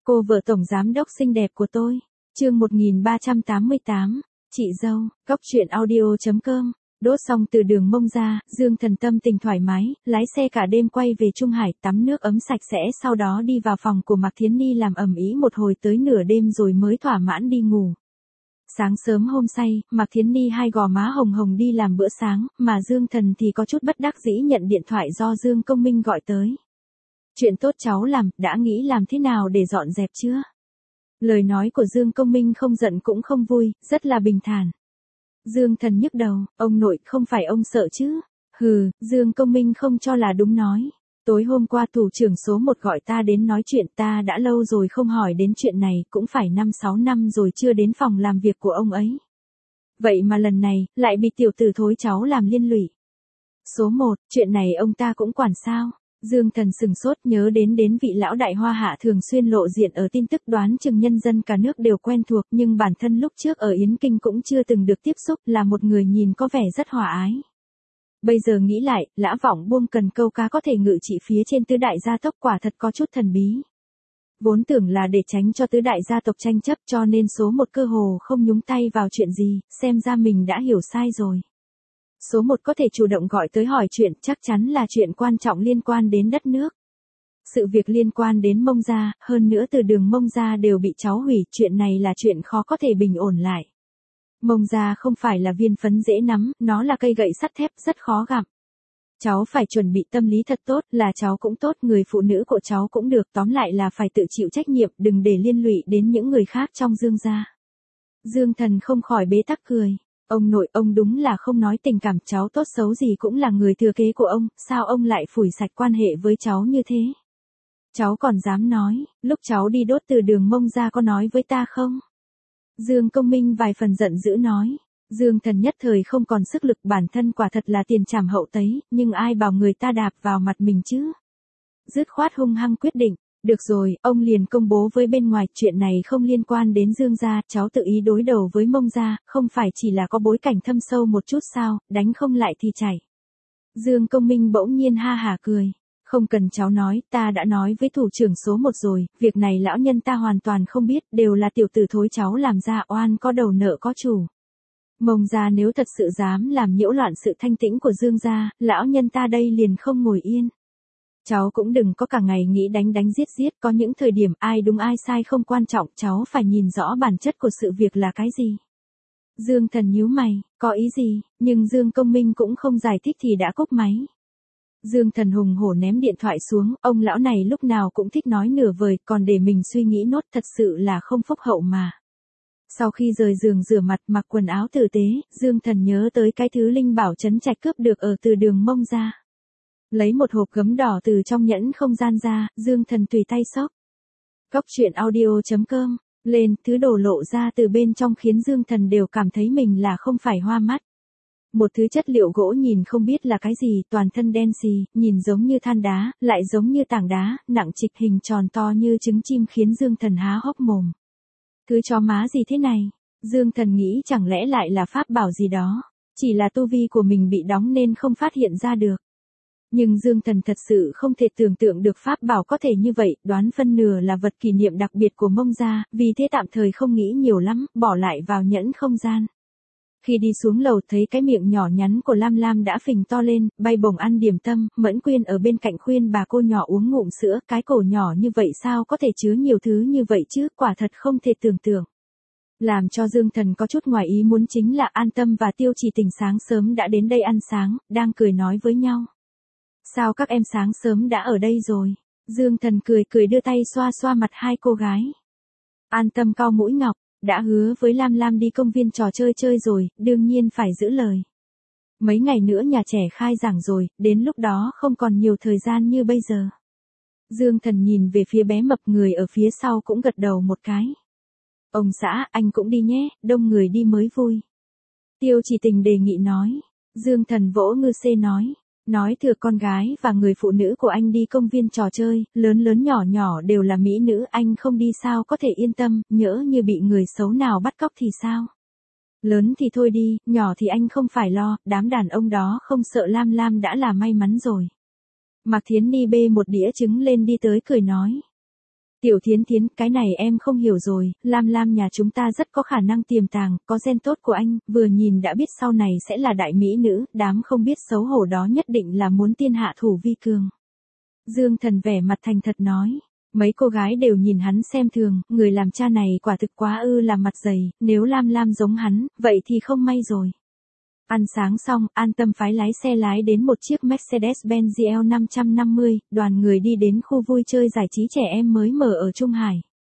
Cô vợ tổng giám đốc xinh đẹp của tôi. Chương 1388, chị dâu, góc truyện audio.com. Đốt xong từ đường mông ra, Dương Thần tâm tình thoải mái, lái xe cả đêm quay về Trung Hải, tắm nước ấm sạch sẽ, sau đó đi vào phòng của Mạc Thiến Ni làm ầm ĩ một hồi tới nửa đêm rồi mới thỏa mãn đi ngủ. Sáng sớm hôm say, Mạc Thiến Ni hai gò má hồng hồng đi làm bữa sáng, mà Dương Thần thì có chút bất đắc dĩ nhận điện thoại do Dương Công Minh gọi tới. Chuyện tốt cháu làm, đã nghĩ làm thế nào để dọn dẹp chưa? Lời nói của Dương Công Minh không giận cũng không vui, rất là bình thản. Dương Thần nhức đầu, ông nội, không phải ông sợ chứ? Hừ, Dương Công Minh không cho là đúng nói. Tối hôm qua thủ trưởng số 1 gọi ta đến nói chuyện, ta đã lâu rồi không hỏi đến chuyện này, cũng phải 5-6 năm rồi chưa đến phòng làm việc của ông ấy. Vậy mà lần này, lại bị tiểu tử thối cháu làm liên lụy. Số 1, chuyện này ông ta cũng quản sao? Dương Thần sừng sốt nhớ đến vị lão đại Hoa Hạ thường xuyên lộ diện ở tin tức, đoán chừng nhân dân cả nước đều quen thuộc, nhưng bản thân lúc trước ở Yến Kinh cũng chưa từng được tiếp xúc, là một người nhìn có vẻ rất hòa ái. Bây giờ nghĩ lại, Lã Vọng buông cần câu cá có thể ngự trị phía trên tứ đại gia tộc quả thật có chút thần bí. Vốn tưởng là để tránh cho tứ đại gia tộc tranh chấp cho nên số 1 cơ hồ không nhúng tay vào chuyện gì, xem ra mình đã hiểu sai rồi. Số 1 có thể chủ động gọi tới hỏi chuyện, chắc chắn là chuyện quan trọng liên quan đến đất nước. Sự việc liên quan đến Mông gia, hơn nữa từ đường Mông gia đều bị cháu hủy, chuyện này là chuyện khó có thể bình ổn lại. Mông gia không phải là viên phấn dễ nắm, nó là cây gậy sắt thép rất khó gặm. Cháu phải chuẩn bị tâm lý thật tốt, là cháu cũng tốt, người phụ nữ của cháu cũng được, tóm lại là phải tự chịu trách nhiệm, đừng để liên lụy đến những người khác trong Dương gia. Dương Thần không khỏi bế tắc cười. Ông nội, ông đúng là không nói tình cảm, cháu tốt xấu gì cũng là người thừa kế của ông, sao ông lại phủi sạch quan hệ với cháu như thế? Cháu còn dám nói, lúc cháu đi đốt từ đường Mông ra có nói với ta không? Dương Công Minh vài phần giận dữ nói. Dương Thần nhất thời không còn sức lực, bản thân quả thật là tiền trảm hậu tấy, nhưng ai bảo người ta đạp vào mặt mình chứ? Dứt khoát hung hăng quyết định. Được rồi, ông liền công bố với bên ngoài, chuyện này không liên quan đến Dương gia, cháu tự ý đối đầu với Mông gia, không phải chỉ là có bối cảnh thâm sâu một chút sao, đánh không lại thì chạy. Dương Công Minh bỗng nhiên ha hả cười. Không cần cháu nói, ta đã nói với thủ trưởng số 1 rồi, việc này lão nhân ta hoàn toàn không biết, đều là tiểu tử thối cháu làm ra, oan có đầu nợ có chủ. Mông gia nếu thật sự dám làm nhiễu loạn sự thanh tĩnh của Dương gia, lão nhân ta đây liền không ngồi yên. Cháu cũng đừng có cả ngày nghĩ đánh giết, có những thời điểm ai đúng ai sai không quan trọng, cháu phải nhìn rõ bản chất của sự việc là cái gì. Dương Thần nhíu mày, có ý gì, nhưng Dương Công Minh cũng không giải thích thì đã cúp máy. Dương Thần hùng hổ ném điện thoại xuống, ông lão này lúc nào cũng thích nói nửa vời, còn để mình suy nghĩ nốt, thật sự là không phúc hậu mà. Sau khi rời giường rửa mặt, mặc quần áo tử tế, Dương Thần nhớ tới cái thứ Linh Bảo Trấn Trạch cướp được ở từ đường Mông ra. Lấy một hộp gấm đỏ từ trong nhẫn không gian ra, Dương Thần tùy tay xốc. Góc truyện audio.com, lên, thứ đổ lộ ra từ bên trong khiến Dương Thần đều cảm thấy mình là không phải hoa mắt. Một thứ chất liệu gỗ nhìn không biết là cái gì, toàn thân đen xì, nhìn giống như than đá, lại giống như tảng đá, nặng trịch, hình tròn to như trứng chim khiến Dương Thần há hốc mồm. Thứ chó má gì thế này? Dương Thần nghĩ chẳng lẽ lại là pháp bảo gì đó, chỉ là tu vi của mình bị đóng nên không phát hiện ra được. Nhưng Dương Thần thật sự không thể tưởng tượng được pháp bảo có thể như vậy, đoán phân nửa là vật kỷ niệm đặc biệt của Mông gia, vì thế tạm thời không nghĩ nhiều lắm, bỏ lại vào nhẫn không gian. Khi đi xuống lầu thấy cái miệng nhỏ nhắn của Lam Lam đã phình to lên, bay bổng ăn điểm tâm, Mẫn Quyên ở bên cạnh khuyên bà cô nhỏ uống ngụm sữa, cái cổ nhỏ như vậy sao có thể chứa nhiều thứ như vậy chứ, quả thật không thể tưởng tượng. Làm cho Dương Thần có chút ngoài ý muốn chính là An Tâm và Tiêu Chỉ Tình sáng sớm đã đến đây ăn sáng, đang cười nói với nhau. Sao các em sáng sớm đã ở đây rồi? Dương Thần cười đưa tay xoa xoa mặt hai cô gái. An Tâm cau mũi ngọc, đã hứa với Lam Lam đi công viên trò chơi rồi, đương nhiên phải giữ lời. Mấy ngày nữa nhà trẻ khai giảng rồi, đến lúc đó không còn nhiều thời gian như bây giờ. Dương Thần nhìn về phía bé mập, người ở phía sau cũng gật đầu một cái. Ông xã, anh cũng đi nhé, đông người đi mới vui. Tiêu Chỉ Tình đề nghị nói. Dương Thần vỗ ngư xê nói thừa con gái và người phụ nữ của anh đi công viên trò chơi, lớn nhỏ đều là mỹ nữ, anh không đi sao có thể yên tâm, nhỡ như bị người xấu nào bắt cóc thì sao? Lớn thì thôi đi, nhỏ thì anh không phải lo, đám đàn ông đó không sợ Lam Lam đã là may mắn rồi. Mạc Thiến Ni bê một đĩa trứng lên đi tới cười nói. Tiểu Thiến Thiến, cái này em không hiểu rồi, Lam Lam nhà chúng ta rất có khả năng tiềm tàng, có gen tốt của anh, vừa nhìn đã biết sau này sẽ là đại mỹ nữ, đám không biết xấu hổ đó nhất định là muốn tiên hạ thủ vi cường. Dương Thần vẻ mặt thành thật nói. Mấy cô gái đều nhìn hắn xem thường, người làm cha này quả thực quá là mặt dày, nếu Lam Lam giống hắn, vậy thì không may rồi. Ăn sáng xong, An Tâm phái lái xe lái đến một chiếc Mercedes-Benz GL 550, đoàn người đi đến khu vui chơi giải trí trẻ em mới mở ở Trung Hải.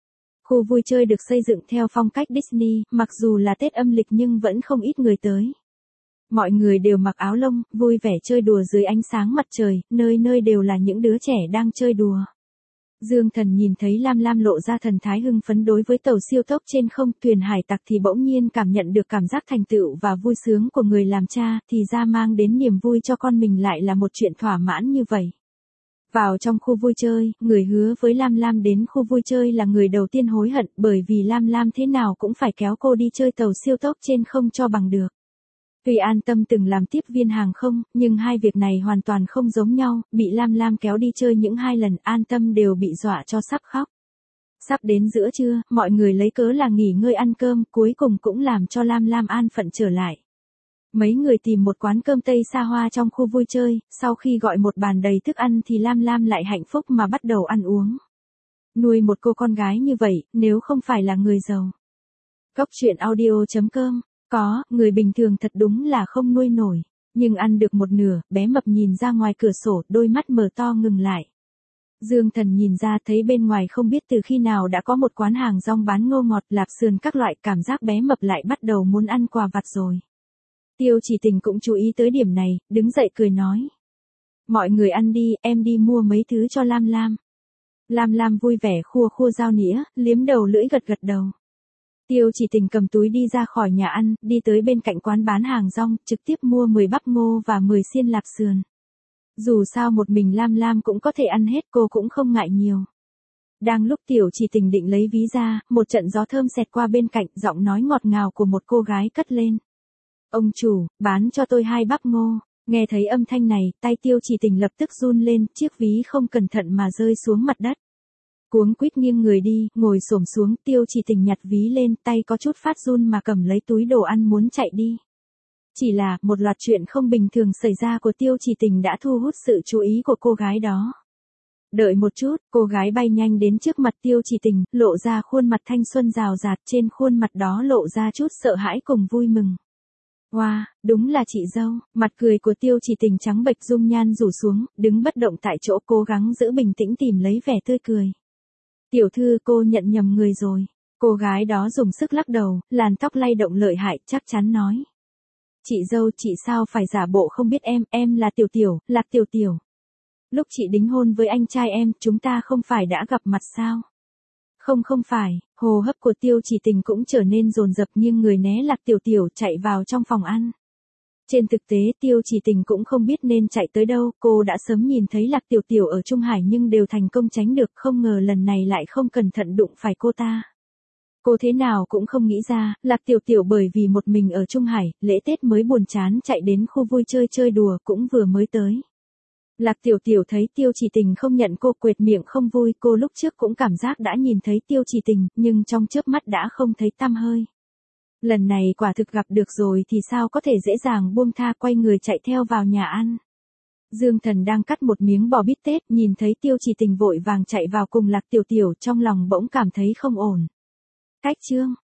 Khu vui chơi được xây dựng theo phong cách Disney, mặc dù là Tết âm lịch nhưng vẫn không ít người tới. Mọi người đều mặc áo lông, vui vẻ chơi đùa dưới ánh sáng mặt trời, nơi nơi đều là những đứa trẻ đang chơi đùa. Dương Thần nhìn thấy Lam Lam lộ ra thần thái hưng phấn đối với tàu siêu tốc trên không, thuyền hải tặc thì bỗng nhiên cảm nhận được cảm giác thành tựu và vui sướng của người làm cha, thì ra mang đến niềm vui cho con mình lại là một chuyện thỏa mãn như vậy. Vào trong khu vui chơi, người hứa với Lam Lam đến khu vui chơi là người đầu tiên hối hận, bởi vì Lam Lam thế nào cũng phải kéo cô đi chơi tàu siêu tốc trên không cho bằng được. Tuy An Tâm từng làm tiếp viên hàng không, nhưng hai việc này hoàn toàn không giống nhau, bị Lam Lam kéo đi chơi những 2 lần, An Tâm đều bị dọa cho sắp khóc. Sắp đến giữa trưa, mọi người lấy cớ là nghỉ ngơi ăn cơm, cuối cùng cũng làm cho Lam Lam an phận trở lại. Mấy người tìm một quán cơm Tây xa hoa trong khu vui chơi, sau khi gọi một bàn đầy thức ăn thì Lam Lam lại hạnh phúc mà bắt đầu ăn uống. Nuôi một cô con gái như vậy, nếu không phải là người giàu. Cốc truyện audio.com. Có, người bình thường thật đúng là không nuôi nổi. Nhưng ăn được một nửa, bé mập nhìn ra ngoài cửa sổ, đôi mắt mở to ngừng lại. Dương Thần nhìn ra thấy bên ngoài không biết từ khi nào đã có một quán hàng rong bán ngô ngọt, lạp sườn các loại, cảm giác bé mập lại bắt đầu muốn ăn quà vặt rồi. Tiêu Chỉ Tình cũng chú ý tới điểm này, đứng dậy cười nói. Mọi người ăn đi, em đi mua mấy thứ cho Lam Lam. Lam Lam vui vẻ khua khua dao nĩa, liếm đầu lưỡi gật gật đầu. Tiêu Chỉ Tình cầm túi đi ra khỏi nhà ăn, đi tới bên cạnh quán bán hàng rong, trực tiếp mua 10 bắp ngô và 10 xiên lạp sườn. Dù sao một mình Lam Lam cũng có thể ăn hết, cô cũng không ngại nhiều. Đang lúc Tiểu Chỉ Tình định lấy ví ra, một trận gió thơm xẹt qua bên cạnh, giọng nói ngọt ngào của một cô gái cất lên. Ông chủ, bán cho tôi 2 bắp ngô. Nghe thấy âm thanh này, tay Tiêu Chỉ Tình lập tức run lên, chiếc ví không cẩn thận mà rơi xuống mặt đất. Cuống quýt nghiêng người đi, ngồi xổm xuống, Tiêu Chỉ Tình nhặt ví lên, tay có chút phát run mà cầm lấy túi đồ ăn muốn chạy đi. Chỉ là, một loạt chuyện không bình thường xảy ra của Tiêu Chỉ Tình đã thu hút sự chú ý của cô gái đó. Đợi một chút, cô gái bay nhanh đến trước mặt Tiêu Chỉ Tình, lộ ra khuôn mặt thanh xuân rào rạt, trên khuôn mặt đó lộ ra chút sợ hãi cùng vui mừng. Wow, đúng là chị dâu, mặt cười của Tiêu Chỉ Tình trắng bệch, dung nhan rủ xuống, đứng bất động tại chỗ cố gắng giữ bình tĩnh tìm lấy vẻ tươi cười. Tiểu thư, cô nhận nhầm người rồi. Cô gái đó dùng sức lắc đầu, làn tóc lay động lợi hại, chắc chắn nói. Chị dâu, chị sao phải giả bộ không biết em là Tiểu Tiểu, Lạc Tiểu Tiểu. Lúc chị đính hôn với anh trai em, chúng ta không phải đã gặp mặt sao? Không phải, hô hấp của Tiêu Chỉ Tình cũng trở nên dồn dập, nghiêng người né Lạc Tiểu Tiểu chạy vào trong phòng ăn. Trên thực tế Tiêu Chỉ Tình cũng không biết nên chạy tới đâu, cô đã sớm nhìn thấy Lạc Tiểu Tiểu ở Trung Hải nhưng đều thành công tránh được, không ngờ lần này lại không cẩn thận đụng phải cô ta. Cô thế nào cũng không nghĩ ra, Lạc Tiểu Tiểu bởi vì một mình ở Trung Hải, lễ Tết mới buồn chán chạy đến khu vui chơi chơi đùa, cũng vừa mới tới. Lạc Tiểu Tiểu thấy Tiêu Chỉ Tình không nhận cô, quệt miệng không vui, cô lúc trước cũng cảm giác đã nhìn thấy Tiêu Chỉ Tình, nhưng trong chớp mắt đã không thấy tăm hơi. Lần này quả thực gặp được rồi thì sao có thể dễ dàng buông tha, quay người chạy theo vào nhà ăn. Dương Thần đang cắt một miếng bò bít tết, nhìn thấy Tiêu Chỉ Tình vội vàng chạy vào cùng Lạc Tiểu Tiểu, trong lòng bỗng cảm thấy không ổn. Cách chương